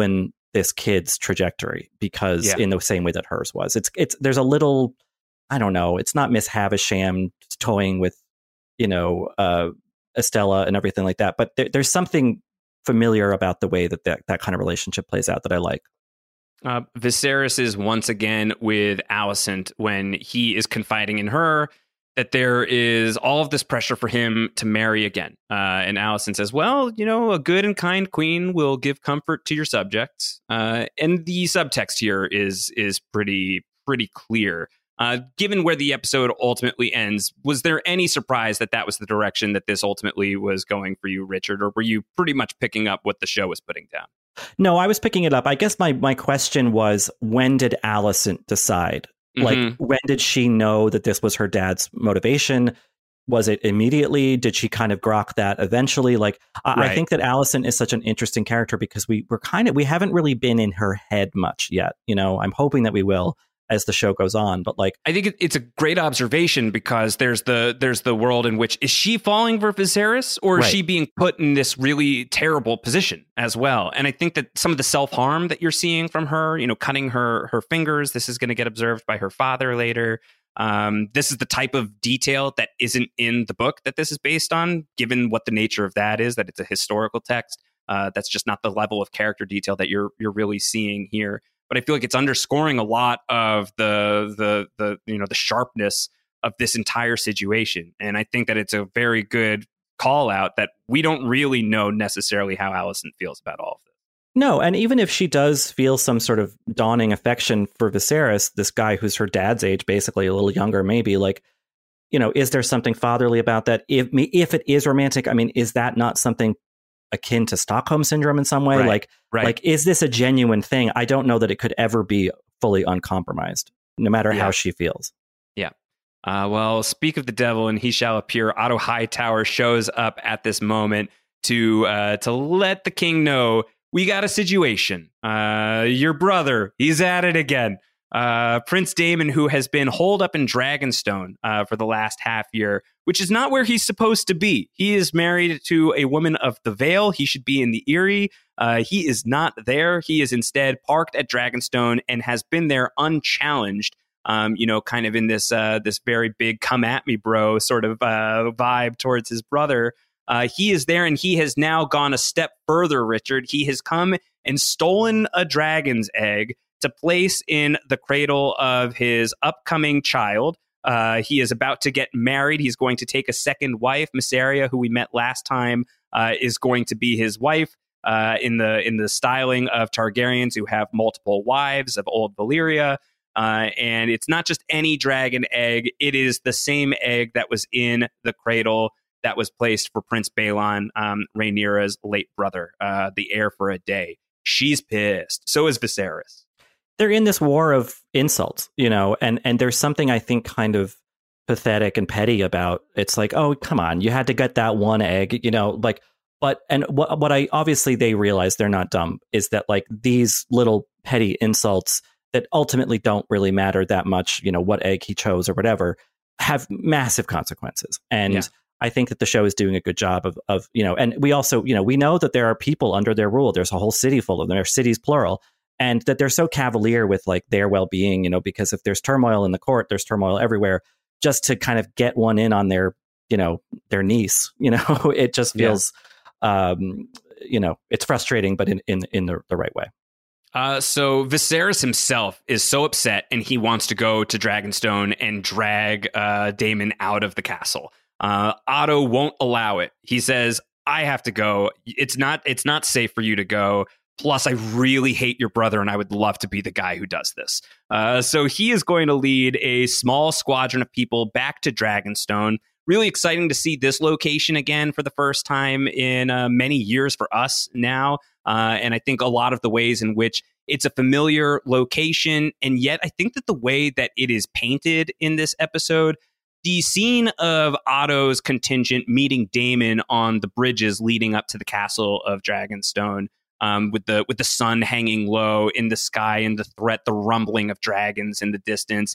this kid's trajectory, because Yeah. in the same way that hers was, it's it's there's a little, I don't know, it's not Miss Havisham toying with, you know, uh, Estella and everything like that, but there, there's something familiar about the way that, that that kind of relationship plays out that I like. Uh, Viserys is once again with Alicent when he is confiding in her that there is all of this pressure for him to marry again. Uh, and Alicent says, well, you know, a good and kind queen will give comfort to your subjects. Uh, and the subtext here is is pretty, pretty clear. Uh, given where the episode ultimately ends, was there any surprise that that was the direction that this ultimately was going for you, Richard? Or were you pretty much picking up what the show was putting down? No, I was picking it up. I guess my, my question was, when did Alicent decide? Mm-hmm. Like, when did she know that this was her dad's motivation? Was it immediately? Did she kind of grok that eventually? Like, I, right. I think that Alicent is such an interesting character because we were kind of, we haven't really been in her head much yet. You know, I'm hoping that we will as the show goes on, but like, I think it's a great observation because there's the there's the world in which, is she falling for Viserys, or is right. she being put in this really terrible position as well? And I think that some of the self-harm that you're seeing from her, you know, cutting her her fingers, this is going to get observed by her father later. Um, this is the type of detail that isn't in the book that this is based on, given what the nature of that is, that it's a historical text. Uh, that's just not the level of character detail that you're you're really seeing here. But I feel like it's underscoring a lot of the the the you know the sharpness of this entire situation, and I think that it's a very good call out that we don't really know necessarily how Alicent feels about all of this. No, and even if she does feel some sort of dawning affection for Viserys, this guy who's her dad's age, basically a little younger, maybe, like, you know, is there something fatherly about that? If if it is romantic, I mean, is that not something akin to Stockholm syndrome in some way? Right, like, right. like, is this a genuine thing? I don't know that it could ever be fully uncompromised, no matter yeah. how she feels. Yeah. Uh, well, speak of the devil and he shall appear. Otto Hightower shows up at this moment to uh, to let the king know, we got a situation. Uh, your brother, he's at it again. Uh, Prince Daemon, who has been holed up in Dragonstone uh, for the last half year, which is not where he's supposed to be. He is married to a woman of the Vale. He should be in the Eyrie. Uh, he is not there. He is instead parked at Dragonstone and has been there unchallenged. Um, you know, kind of in this uh, this very big "come at me, bro" sort of uh, vibe towards his brother. Uh, he is there, and he has now gone a step further. Richard, he has come and stolen a dragon's egg to place in the cradle of his upcoming child. Uh, he is about to get married. He's going to take a second wife. Mysaria, who we met last time, uh, is going to be his wife uh, in the in the styling of Targaryens who have multiple wives of old Valyria. Uh, and it's not just any dragon egg. It is the same egg that was in the cradle that was placed for Prince Baelon, um, Rhaenyra's late brother, uh, the heir for a day. She's pissed. So is Viserys. They're in this war of insults, you know, and, and there's something I think kind of pathetic and petty about. It's like, oh, come on, you had to get that one egg, you know, like, but, and what, what I, obviously they realize, they're not dumb, is that like these little petty insults that ultimately don't really matter that much, you know, what egg he chose or whatever, have massive consequences. And yeah. I think that the show is doing a good job of, of, you know, and we also, you know, we know that there are people under their rule. There's a whole city full of them. There are cities, plural. And that they're so cavalier with like their well-being, you know, because if there's turmoil in the court, there's turmoil everywhere, just to kind of get one in on their, you know, their niece, you know, it just feels, yeah. um, you know, it's frustrating, but in, in, in the, the right way. Uh, so Viserys himself is so upset and he wants to go to Dragonstone and drag uh, Daemon out of the castle. Uh, Otto won't allow it. He says, I have to go. It's not, it's not safe for you to go. Plus, I really hate your brother, and I would love to be the guy who does this. Uh, so he is going to lead a small squadron of people back to Dragonstone. Really exciting to see this location again for the first time in uh, many years for us now. Uh, and I think a lot of the ways in which it's a familiar location, and yet I think that the way that it is painted in this episode, the scene of Otto's contingent meeting Daemon on the bridges leading up to the castle of Dragonstone, Um, with the with the sun hanging low in the sky and the threat, the rumbling of dragons in the distance.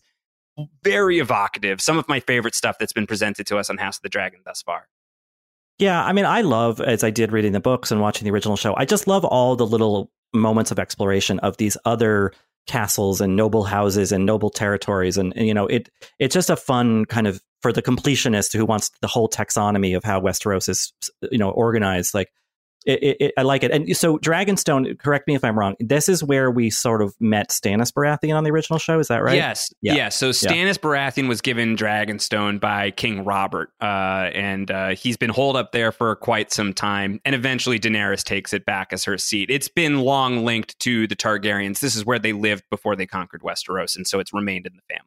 Very evocative. Some of my favorite stuff that's been presented to us on House of the Dragon thus far. Yeah, I mean, I love, as I did reading the books and watching the original show, I just love all the little moments of exploration of these other castles and noble houses and noble territories. And, and, you know, it it's just a fun kind of, for the completionist who wants the whole taxonomy of how Westeros is, you know, organized. Like, It, it, it, I like it. And so Dragonstone, correct me if I'm wrong, this is where we sort of met Stannis Baratheon on the original show. Is that right? Yes. Yeah. yeah. So Stannis yeah. Baratheon was given Dragonstone by King Robert. Uh, and uh, he's been holed up there for quite some time. And eventually Daenerys takes it back as her seat. It's been long linked to the Targaryens. This is where they lived before they conquered Westeros. And so it's remained in the family.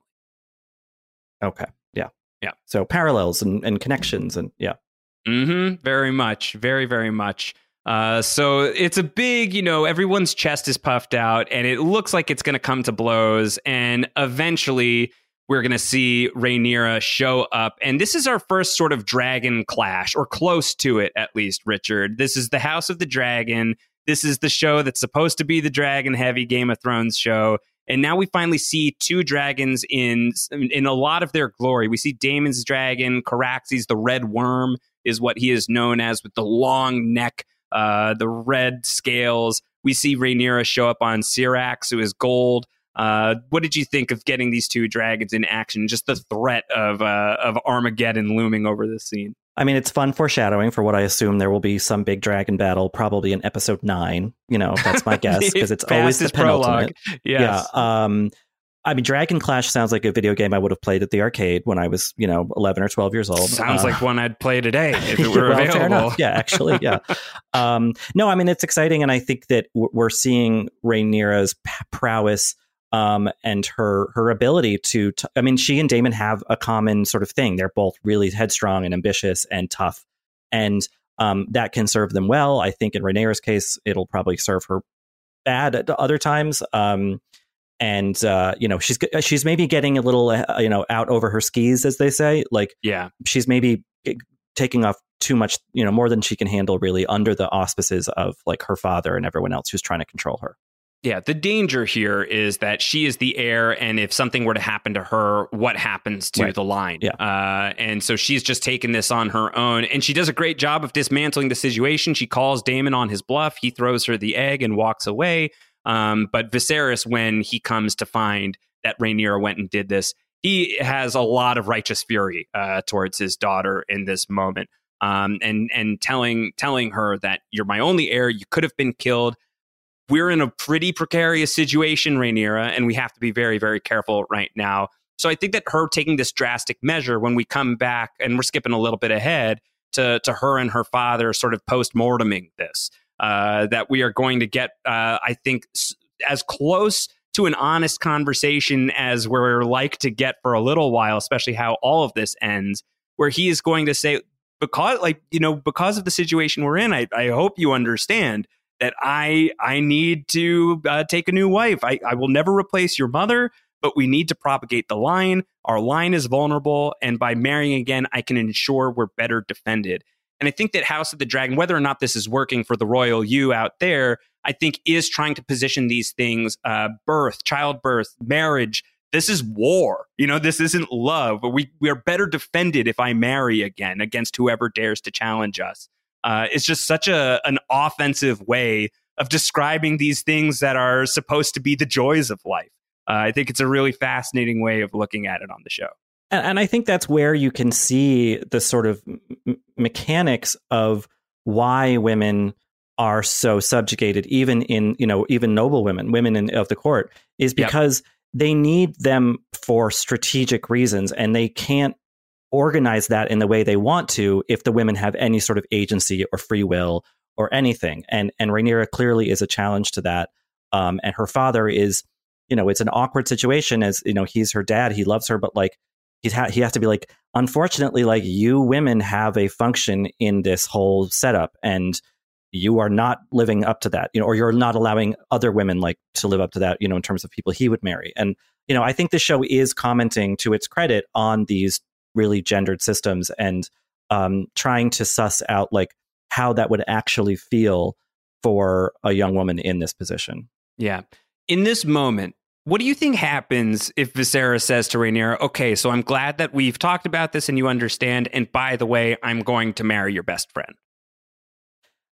Okay. Yeah. Yeah. So parallels and, and connections. And yeah. Mm-hmm. Very much. Very, very much. Uh, so it's a big, you know, everyone's chest is puffed out and it looks like it's going to come to blows. And eventually we're going to see Rhaenyra show up. And this is our first sort of dragon clash, or close to it, at least, Richard. This is the House of the Dragon. This is the show that's supposed to be the dragon heavy Game of Thrones show. And now we finally see two dragons in in a lot of their glory. We see Daemon's dragon, Caraxes, the red worm is what he is known as, with the long neck. Uh, the red scales. We see Rhaenyra show up on Syrax, who is gold. Uh, what did you think of getting these two dragons in action? Just the threat of uh, of Armageddon looming over this scene. I mean, it's fun foreshadowing for what I assume there will be some big dragon battle, probably in episode nine. You know, that's my guess, because it's always the penultimate. Yes. Yeah. Um, I mean, Dragon Clash sounds like a video game I would have played at the arcade when I was, you know, eleven or twelve years old. Sounds uh, like one I'd play today if it were well, available. Fair enough. Yeah, actually, yeah. um, no, I mean, it's exciting. And I think that we're seeing Rhaenyra's prowess um, and her her ability to, t- I mean, she and Daemon have a common sort of thing. They're both really headstrong and ambitious and tough. And um, that can serve them well. I think in Rhaenyra's case, it'll probably serve her bad at other times. Um And, uh, you know, she's she's maybe getting a little, uh, you know, out over her skis, as they say. Like, yeah, she's maybe taking off too much, you know, more than she can handle, really, under the auspices of like her father and everyone else who's trying to control her. Yeah, the danger here is that she is the heir. And if something were to happen to her, what happens to right. the line? Yeah. Uh, and so she's just taken this on her own. And she does a great job of dismantling the situation. She calls Daemon on his bluff. He throws her the egg and walks away. Um, but Viserys, when he comes to find that Rhaenyra went and did this, he has a lot of righteous fury uh, towards his daughter in this moment, um, and and telling telling her that you're my only heir. You could have been killed. We're in a pretty precarious situation, Rhaenyra, and we have to be very, very careful right now. So I think that her taking this drastic measure, when we come back, and we're skipping a little bit ahead to to her and her father sort of post-morteming this. Uh, that we are going to get, uh, I think, s- as close to an honest conversation as we're like to get for a little while, especially how all of this ends, where he is going to say, because, like, you know, because of the situation we're in, I, I hope you understand that I I need to uh, take a new wife. I, I will never replace your mother, but we need to propagate the line. Our line is vulnerable, and by marrying again, I can ensure we're better defended. And I think that House of the Dragon, whether or not this is working for the royal you out there, I think is trying to position these things, uh, birth, childbirth, marriage. This is war. You know, this isn't love. We, we are better defended if I marry again against whoever dares to challenge us. Uh, it's just such a an offensive way of describing these things that are supposed to be the joys of life. Uh, I think it's a really fascinating way of looking at it on the show. And, and I think that's where you can see the sort of m- mechanics of why women are so subjugated, even in, you know, even noble women, women in, of the court, is because yep. they need them for strategic reasons, and they can't organize that in the way they want to if the women have any sort of agency or free will or anything. And and Rhaenyra clearly is a challenge to that. Um, and her father is, you know, it's an awkward situation, as, you know, he's her dad, he loves her, but like, He's ha- he has to be like, unfortunately, like, you women have a function in this whole setup, and you are not living up to that, you know, or you're not allowing other women like to live up to that, you know, in terms of people he would marry. And, you know, I think the show is commenting, to its credit, on these really gendered systems and um, trying to suss out like how that would actually feel for a young woman in this position. Yeah. In this moment, what do you think happens if Viserys says to Rhaenyra, okay, so I'm glad that we've talked about this and you understand, and by the way, I'm going to marry your best friend?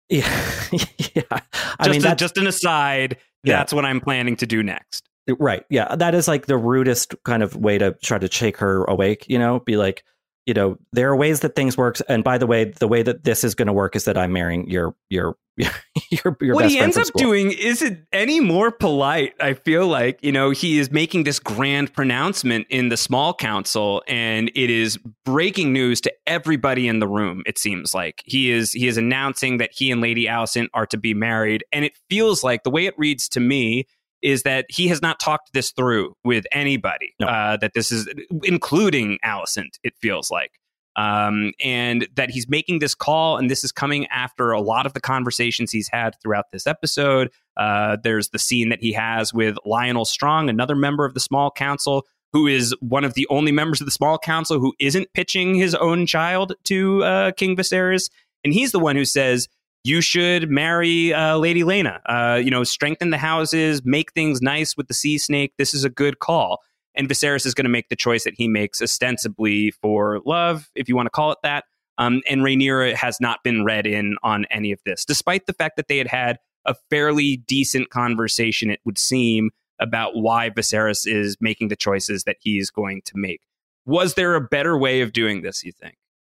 Yeah, yeah. I just mean, a, that's, just an aside. Yeah. That's what I'm planning to do next. Right. Yeah. That is like the rudest kind of way to try to shake her awake, you know, be like, you know, there are ways that things work. And by the way, the way that this is going to work is that I'm marrying your your your your what best he friend ends from up school. doing isn't any more polite. I feel like, you know, he is making this grand pronouncement in the small council, and it is breaking news to everybody in the room. It seems like he is he is announcing that he and Lady Alicent are to be married. And it feels like the way it reads to me is that he has not talked this through with anybody, no. uh, that this is including Alicent, it feels like. Um, and that he's making this call, and this is coming after a lot of the conversations he's had throughout this episode. Uh, there's the scene that he has with Lionel Strong, another member of the Small Council, who is one of the only members of the Small Council who isn't pitching his own child to uh, King Viserys. And he's the one who says, you should marry uh, Lady Laena, uh, you know, strengthen the houses, make things nice with the Sea Snake. This is a good call. And Viserys is going to make the choice that he makes ostensibly for love, if you want to call it that. Um, and Rhaenyra has not been read in on any of this, despite the fact that they had had a fairly decent conversation, it would seem, about why Viserys is making the choices that he's going to make. Was there a better way of doing this, you think?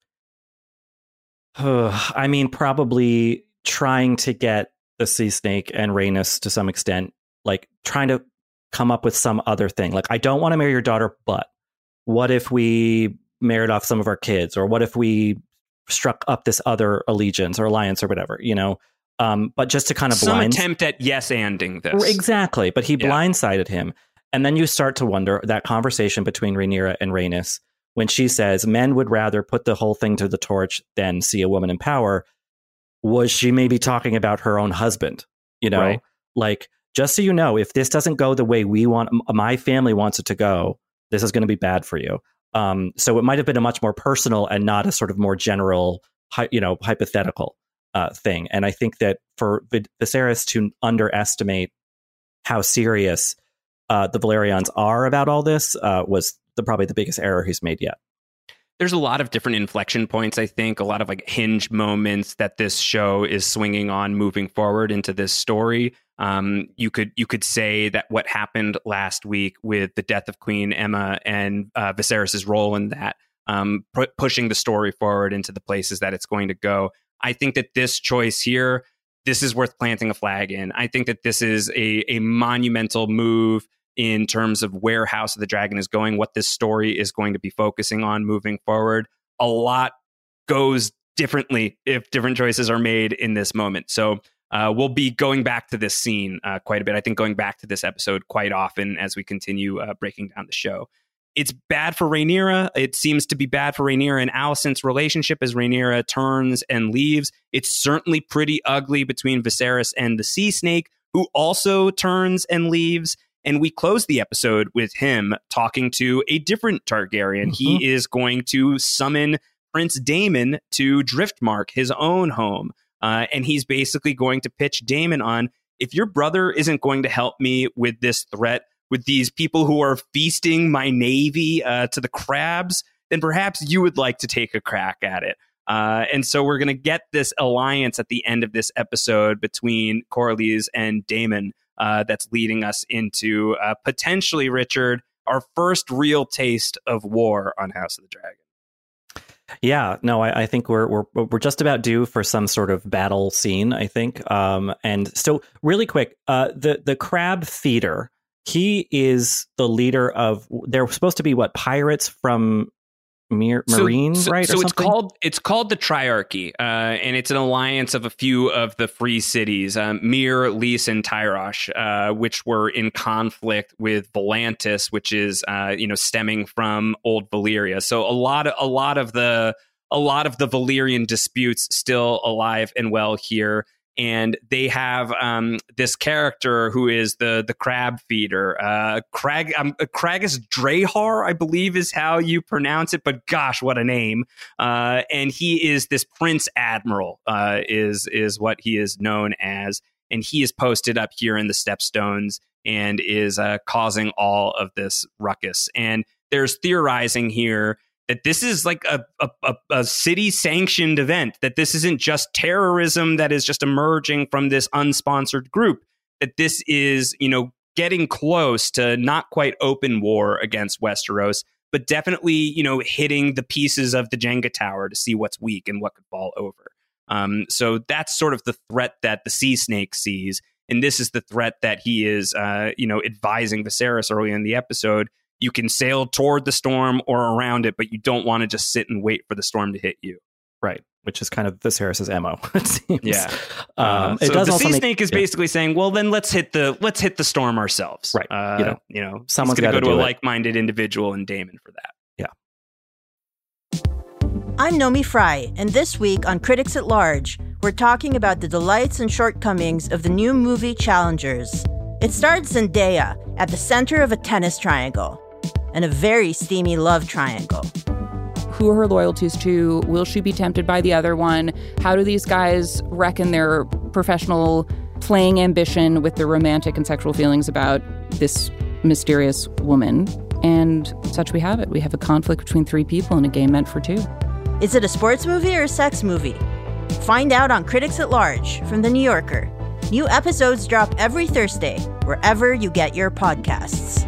I mean, probably trying to get the Sea Snake and Rhaenys to some extent, like trying to come up with some other thing. Like, I don't want to marry your daughter, but what if we married off some of our kids? Or what if we struck up this other allegiance or alliance or whatever, you know? Um, but just to kind of some blind... attempt at yes-anding this. Exactly. But he yeah. blindsided him. And then you start to wonder that conversation between Rhaenyra and Rhaenys, when she says men would rather put the whole thing to the torch than see a woman in power, was she maybe talking about her own husband? You know, right. Like, just so you know, if this doesn't go the way we want, my family wants it to go, this is going to be bad for you. Um, so it might have been a much more personal and not a sort of more general, you know, hypothetical uh, thing. And I think that for Viserys to underestimate how serious uh, the Velaryons are about all this uh, was the, probably the biggest error he's made yet. There's a lot of different inflection points, I think, a lot of like hinge moments that this show is swinging on moving forward into this story. Um, you could you could say that what happened last week with the death of Queen Aemma and uh, Viserys' role in that, um, pu- pushing the story forward into the places that it's going to go. I think that this choice here, this is worth planting a flag in. I think that this is a, a monumental move in terms of where House of the Dragon is going, what this story is going to be focusing on moving forward. A lot goes differently if different choices are made in this moment. So uh, we'll be going back to this scene uh, quite a bit. I think going back to this episode quite often as we continue uh, breaking down the show. It's bad for Rhaenyra. It seems to be bad for Rhaenyra and Alicent's relationship as Rhaenyra turns and leaves. It's certainly pretty ugly between Viserys and the Sea Snake, who also turns and leaves. And we close the episode with him talking to a different Targaryen. Mm-hmm. He is going to summon Prince Daemon to Driftmark, his own home. Uh, and he's basically going to pitch Daemon on, if your brother isn't going to help me with this threat, with these people who are feasting my navy uh, to the crabs, then perhaps you would like to take a crack at it. Uh, and so we're going to get this alliance at the end of this episode between Corlys and Daemon. Uh, that's leading us into uh, potentially, Richard, our first real taste of war on House of the Dragon. Yeah, no, I, I think we're we're we're just about due for some sort of battle scene, I think. Um, and so, really quick, uh, the the crab feeder. He is the leader of. They're supposed to be what, pirates from Mir- Marine, so, so, right? So or it's something? called it's called the Triarchy, uh, and it's an alliance of a few of the free cities, um, Myr, Lys, and Tyrosh, uh, which were in conflict with Volantis, which is uh, you know stemming from old Valyria. So a lot of a lot of the a lot of the Valyrian disputes still alive and well here. And they have um, this character who is the the crab feeder, uh, Crag um, Craghas Drahar, I believe is how you pronounce it. But gosh, what a name! Uh, and he is this Prince Admiral, uh, is is what he is known as, and he is posted up here in the Stepstones and is uh, causing all of this ruckus. And there's theorizing here that this is like a, a, a, a city-sanctioned event, that this isn't just terrorism that is just emerging from this unsponsored group, that this is, you know, getting close to not quite open war against Westeros, but definitely, you know, hitting the pieces of the Jenga tower to see what's weak and what could fall over. Um, so that's sort of the threat that the Sea Snake sees. And this is the threat that he is, uh, you know, advising Viserys early in the episode. You can sail toward the storm or around it, but you don't want to just sit and wait for the storm to hit you. Right. Which is kind of Viserys' M O, it seems. Yeah. Um, uh, it so does the also Sea make, Snake is yeah. basically saying, well, then let's hit the let's hit the storm ourselves. Right. Uh, You know, you know, someone's going to gotta go to a do it. like-minded individual and Daemon for that. I'm Nomi Fry, and this week on Critics at Large, we're talking about the delights and shortcomings of the new movie Challengers. It stars Zendaya at the center of a tennis triangle, and a very steamy love triangle. Who are her loyalties to? Will she be tempted by the other one? How do these guys reckon their professional playing ambition with their romantic and sexual feelings about this mysterious woman? And such we have it. We have a conflict between three people in a game meant for two. Is it a sports movie or a sex movie? Find out on Critics at Large from The New Yorker. New episodes drop every Thursday, wherever you get your podcasts.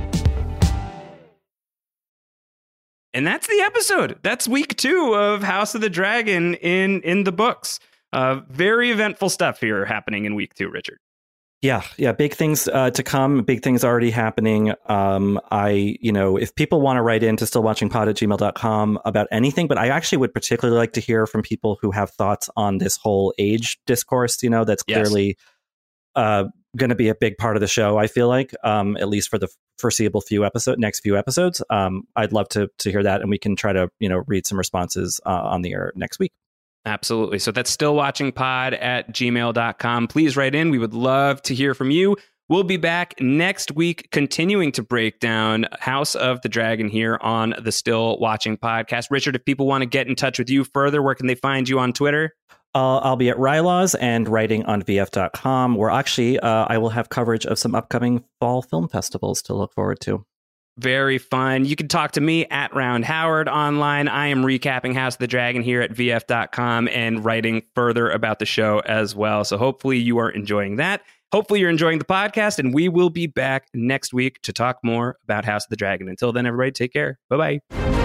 And that's the episode. That's week two of House of the Dragon in in the books. Uh, very eventful stuff here happening in week two, Richard. Yeah, yeah, big things uh, to come, big things already happening. Um, I, you know, if people want to write in to stillwatchingpod at gmail dot com about anything, but I actually would particularly like to hear from people who have thoughts on this whole age discourse, you know, that's Yes. clearly uh, going to be a big part of the show, I feel like, um, at least for the foreseeable few episode, next few episodes. Um, I'd love to to hear that, and we can try to, you know, read some responses uh, on the air next week. Absolutely. So that's stillwatchingpod at gmail dot com. Please write in. We would love to hear from you. We'll be back next week continuing to break down House of the Dragon here on the Still Watching podcast. Richard, if people want to get in touch with you further, where can they find you on Twitter? Uh, I'll be at Rylaws and writing on V F dot com, where actually uh, I will have coverage of some upcoming fall film festivals to look forward to. Very fun. You can talk to me at Round Howard online. I am recapping House of the Dragon here at V F dot com and writing further about the show as well. So hopefully you are enjoying that. Hopefully you're enjoying the podcast, and we will be back next week to talk more about House of the Dragon. Until then, everybody, take care. Bye-bye.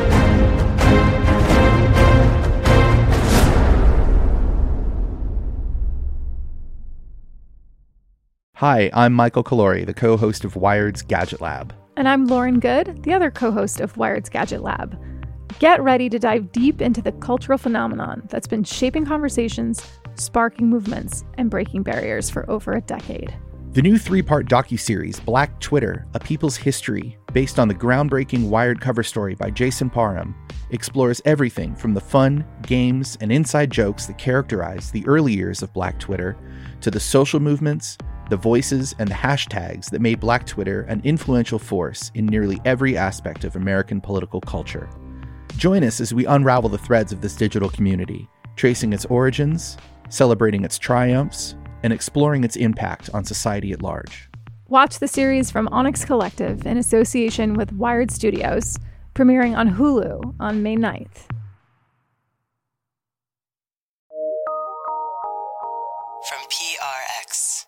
Hi, I'm Michael Calori, the co-host of Wired's Gadget Lab. And I'm Lauren Good, the other co-host of Wired's Gadget Lab. Get ready to dive deep into the cultural phenomenon that's been shaping conversations, sparking movements, and breaking barriers for over a decade. The new three-part docuseries, Black Twitter, A People's History, based on the groundbreaking Wired cover story by Jason Parham, explores everything from the fun, games, and inside jokes that characterize the early years of Black Twitter to the social movements, the voices, and the hashtags that made Black Twitter an influential force in nearly every aspect of American political culture. Join us as we unravel the threads of this digital community, tracing its origins, celebrating its triumphs, and exploring its impact on society at large. Watch the series from Onyx Collective in association with Wired Studios, premiering on Hulu on May ninth. From P R X.